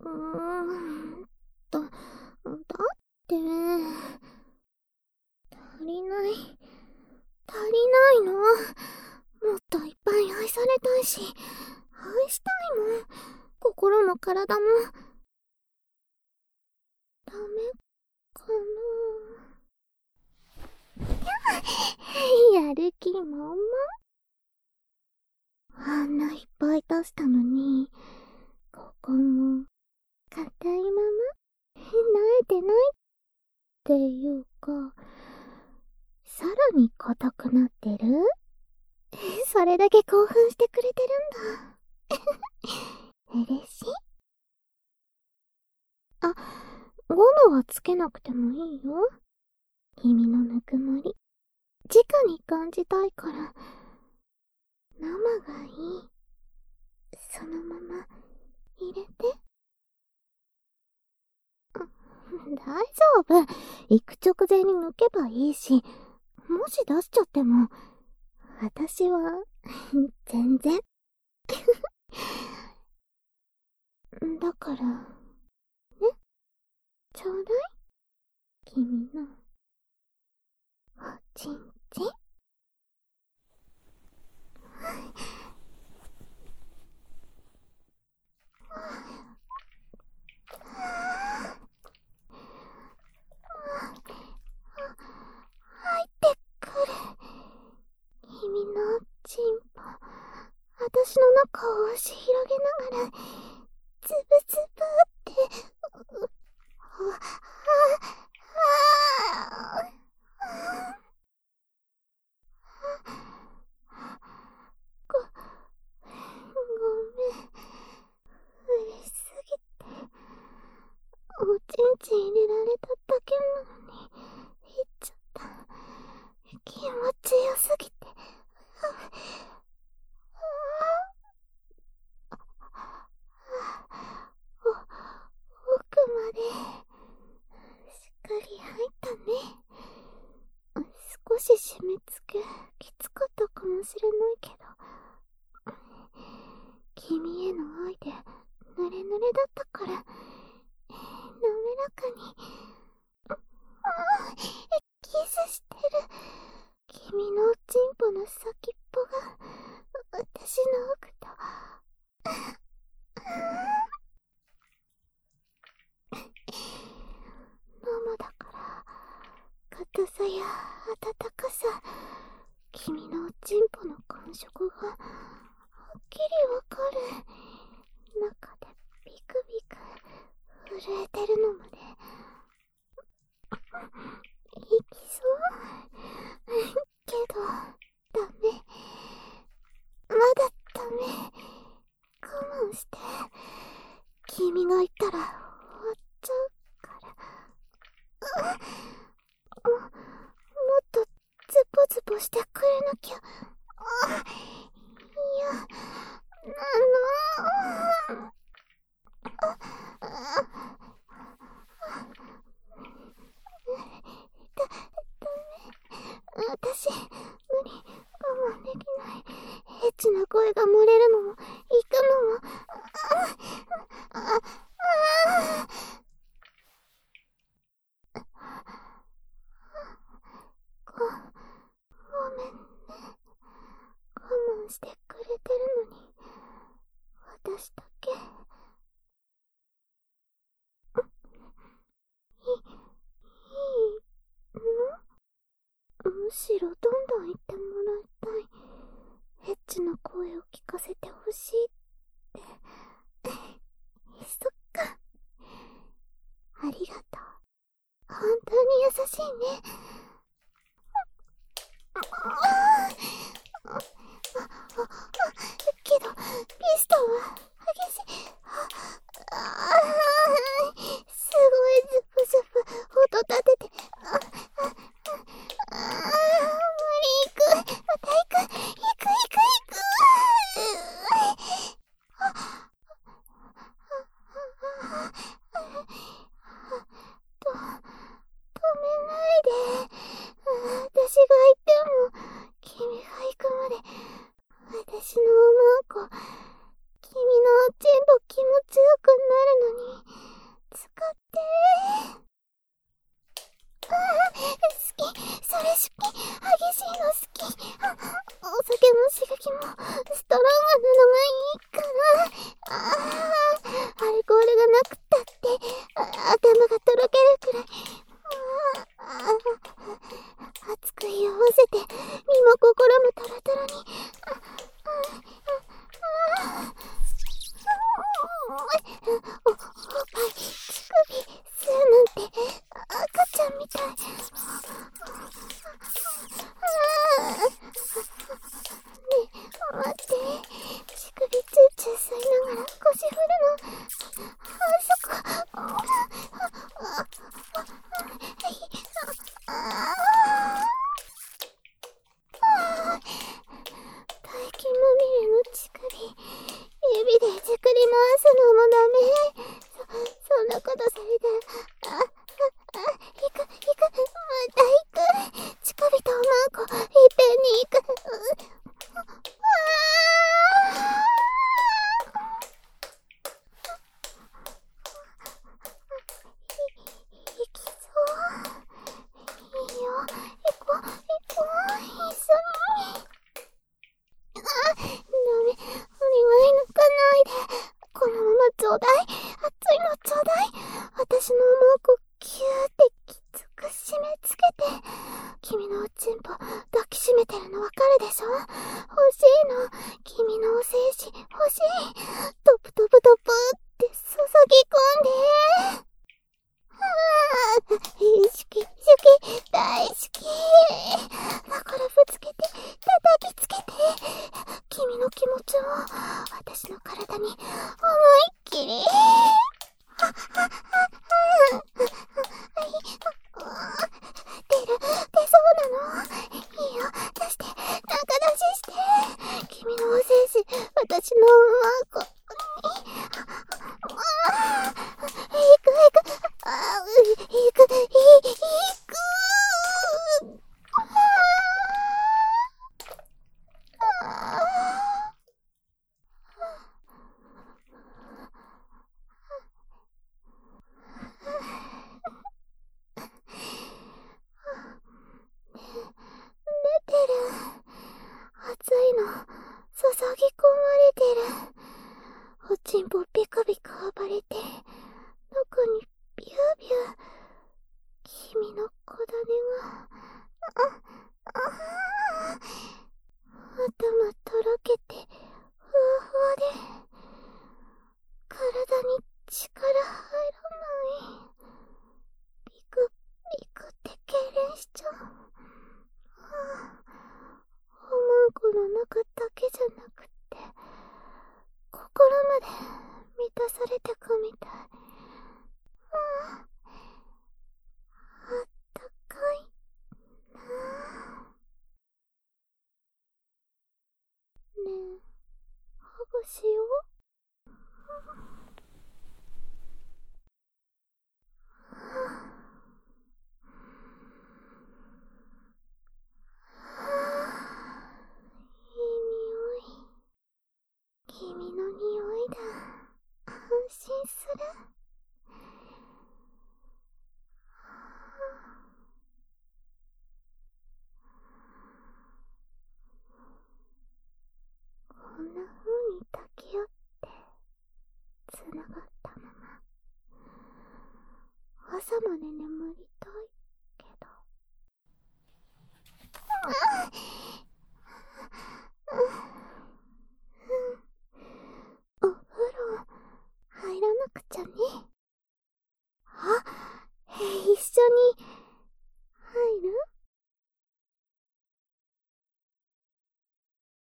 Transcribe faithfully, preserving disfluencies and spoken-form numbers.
うーんと、だって足りない足りないの。もっといっぱい愛されたいし、愛したいもん。心も体も。ダメかな。やる気満々。あんないっぱい出したのに、ここも硬いまま慣れてないっていうか、さらに硬くなってる。それだけ興奮してくれてるんだ。嬉しい。あ、ゴムはつけなくてもいいよ。君のぬくもり、直に感じたいから。生がいい。そのまま入れて。大丈夫。行く直前に抜けばいいし、もし出しちゃっても、私は全然。だから、ね、ちょうだい。君のおちんちん。入ってくる。君のチンポ、私の中を押し広げながら、つぶつぶって、う、あ、あ、あ、ご、ごめん。嬉しすぎて、おちんちん入れられただけなのに、言っちゃった。気持ちよすぎて。お、奥までしっかり入ったね。少し締め付けきつかったかもしれないけど、君への愛で濡れ濡れだったから、滑らかに。ああ、キスしてる。君のおちんぽの先っぽが私の奥と。生だから硬さや温かさ、君のおちんぽの感触がはっきりわかる。中でビクビク震えてるのまでいきそうけどダメ、まだダメ。我慢して。君が言ったら終わっちゃうから。も、もっとズボズボしてくれなきゃ。あ、いや、あのあ、あ、だ、ダメ。私、無理。我慢できない。エッチな声が漏れるのも、行くのも、あ、あ、あ、ご、ごめんね。我慢してくれてるのに、私だけ。い、いいの？むしろどんどん言ってもらいたい。エッチな声を聞かせてほしいって。そっか。ありがとう。本当に優しいね。けど、ピストンは激しい。ああ、すごいズフズフ音立てて。ああ、ああ、無理。行く。また行く。行く行く行く。 お、おっぱい、乳首、吸うなんて、赤ちゃんみたい。ああ。ねえ、待って。乳首チューチュー吸いながら腰振るの。あそこ。ああ。ああ。大金まみれの乳首、指でじくり回すのもダメ。そ、そんなことされたら、あ、あ、あ、行く、行く、また行く。乳首とおまんこ、いっぺんに行く。ああ。い、行きそう。いいよ、行こう、行こう、一緒に。あ、ダメ、お願い抜かないで。このままちょうだい。熱いのちょうだい。私のおまんこキューってきつく締め付けて。君のおちんぽ抱きしめてるのわかるでしょ。欲しいの。君のお精子欲しい。トプトプトプって注ぎ込んで。ああ、好き、好き、大好き。だからぶつけて、叩きつけて。君の気持ちを私の体に思いっきり。あ、あ、あ、あ、出る、出そうなの。いいよ、出して、中出しして。君のお精子、私のおまんこに。ああ、行く、行く、ああ、行く、い、行く。ああ。出てる。熱いの注ぎ込まれてる。おちんぽビクビク暴れて、中にビュービュー。君の小種が、あ、ああ、頭とろけてふわふわで、体に力入らない。ビクビクって痙攣しちゃう。はあ、おまんこの中だけじゃなくて心まで満たされてくみたい。ああ、あったかいなあ。ねえ、ハグしよう。いい匂い。君の匂いだ。安心する。こんな風に抱き合ってつながったまま朝まで眠